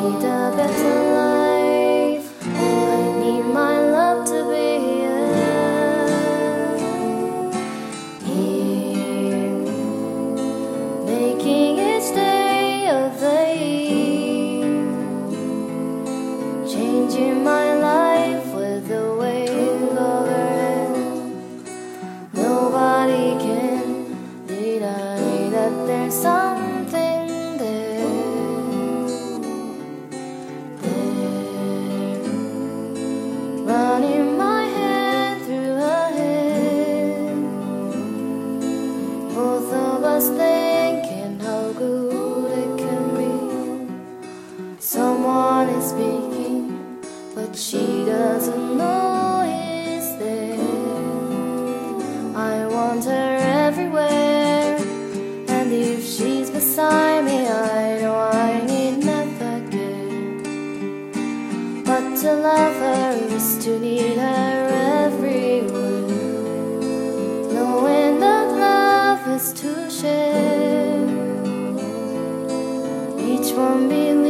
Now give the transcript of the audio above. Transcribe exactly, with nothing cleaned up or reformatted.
need a better life. Oh, I need my love to be here, here, making each day of the year, changing my life with the wave of her hand. Nobody can deny that there's something there, there, running my head through her head. Both of us thinking how good it can be. Someone is speaking, but she doesn't know he's there. I want her everywhere, and if she's beside me, I know I need never care. But to love her is to need her everywhere, knowing that love is to share, each one belongs